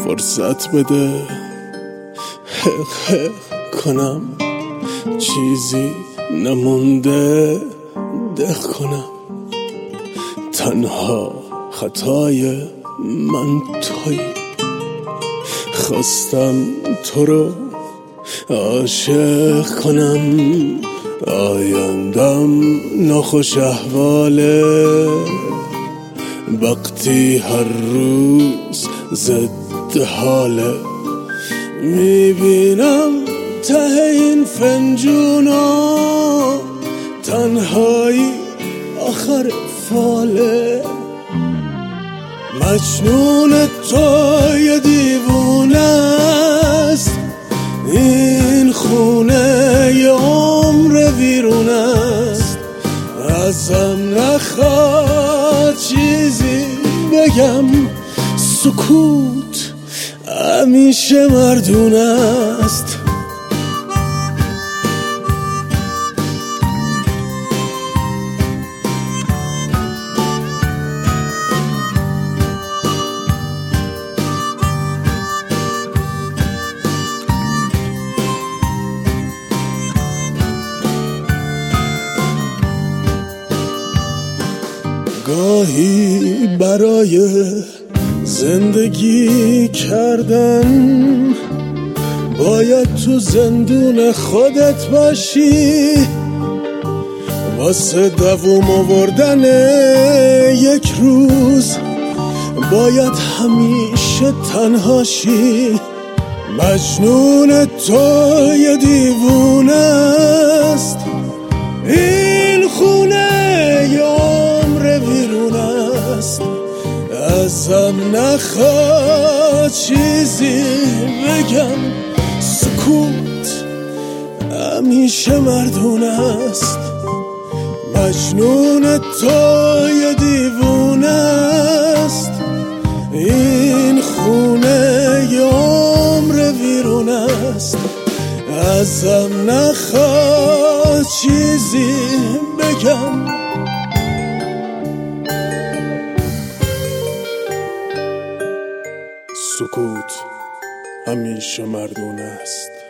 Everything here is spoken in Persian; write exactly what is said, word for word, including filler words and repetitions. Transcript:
فرصت بده حق حق کنم، چیزی نمونده دق کنم. تنها خطای من تویی، خواستم تو رو عاشق کنم. آیندم ناخوش احواله، وقتی هر روز ضد حاله. میبینم ته این فنجونا تنهایی آخر فاله. مجنون توی دیوونه است، این خونه ی عمر ویرون است. ازم نخواد چیزی بگم، سکوت همیشه مردونه است. گاهی برای زندگی کردن باید تو زندون خودت باشی. واسه دووم آوردن یک روز باید همیشه تنهاشی. مجنون توی دیوونه است، این خونه ی عمر ویرون است. ازم نخواد چیزی بگم، سکوت همیشه مردونه است. مجنون توی دیوونه است، این خونه ی عمر ویرون است. ازم نخواد چیزی بگم، سکوت همیشه مردونه است.